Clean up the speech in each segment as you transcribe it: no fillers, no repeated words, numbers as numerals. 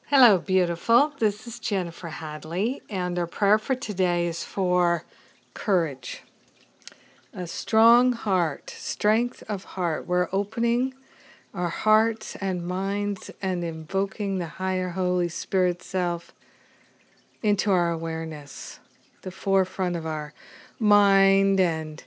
Hello, beautiful. This is Jennifer Hadley, and our prayer for today is for courage. A strong heart, strength of heart. We're opening our hearts and minds and invoking the higher Holy Spirit self into our awareness, the forefront of our mind, and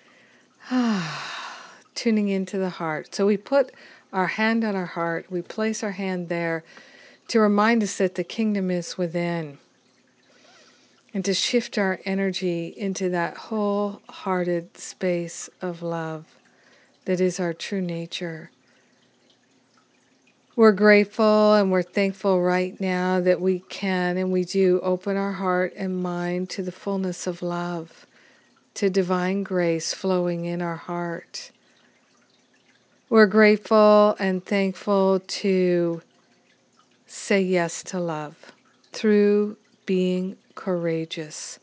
tuning into the heart. So we put our hand on our heart, we place our hand there to remind us that the kingdom is within, and to shift our energy into that wholehearted space of love that is our true nature. We're grateful and we're thankful right now that we can and we do open our heart and mind to the fullness of love, to divine grace flowing in our heart. We're grateful and thankful to say yes to love through being courageous.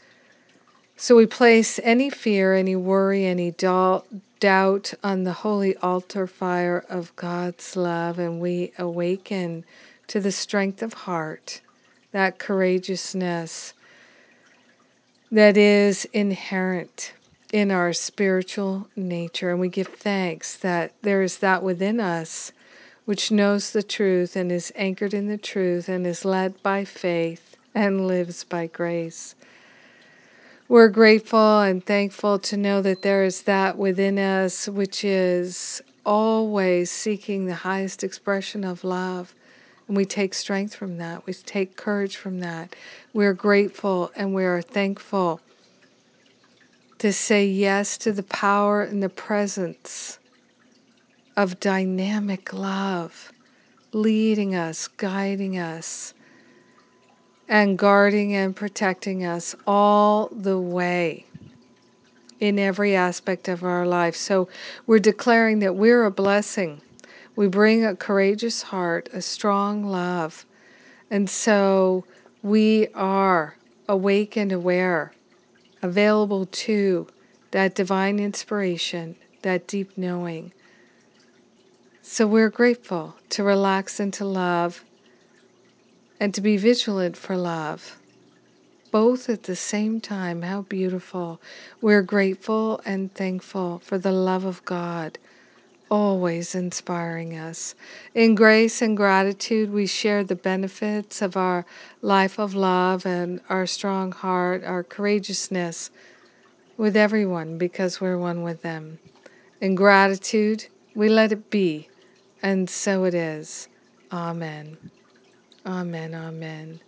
So we place any fear, any worry, any doubt on the holy altar fire of God's love, and we awaken to the strength of heart, that courageousness that is inherent in our spiritual nature. And we give thanks that there is that within us which knows the truth and is anchored in the truth and is led by faith and lives by grace. We're grateful and thankful to know that there is that within us which is always seeking the highest expression of love. And we take strength from that. We take courage from that. We're grateful and we are thankful to say yes to the power and the presence of dynamic love, leading us, guiding us, and guarding and protecting us all the way in every aspect of our life. So we're declaring that we're a blessing. We bring a courageous heart, a strong love. And so we are awake and aware, available to that divine inspiration, that deep knowing. So we're grateful to relax into love and to be vigilant for love, both at the same time. How beautiful. We're grateful and thankful for the love of God, always inspiring us. In grace and gratitude, we share the benefits of our life of love and our strong heart, our courageousness with everyone because we're one with them. In gratitude, we let it be, and so it is. Amen. Amen. Amen.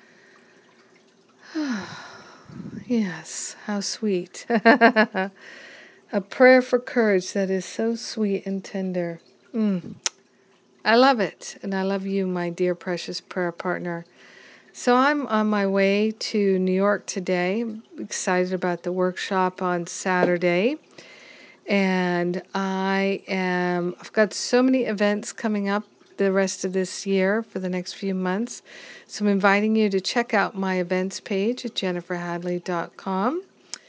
Yes, how sweet. A prayer for courage that is so sweet and tender. I love it, and I love you, my dear precious prayer partner. So I'm on my way to New York today. I'm excited about the workshop on Saturday. And I've got so many events coming up the rest of this year for the next few months. So I'm inviting you to check out my events page at jenniferhadley.com.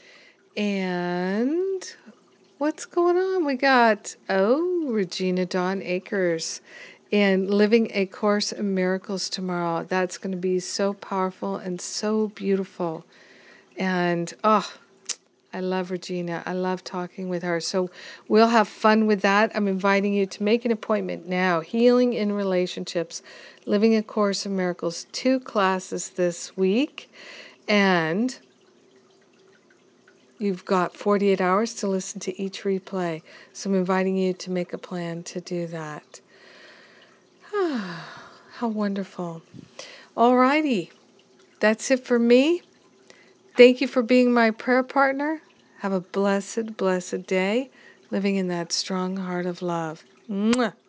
And what's going on? We got, Regina Dawn Akers in Living A Course in Miracles tomorrow. That's going to be so powerful and so beautiful. And, I love Regina. I love talking with her. So we'll have fun with that. I'm inviting you to make an appointment now. Healing in Relationships, Living A Course in Miracles, 2 classes this week. And you've got 48 hours to listen to each replay. So I'm inviting you to make a plan to do that. How wonderful. All righty. That's it for me. Thank you for being my prayer partner. Have a blessed, blessed day, living in that strong heart of love. Mwah.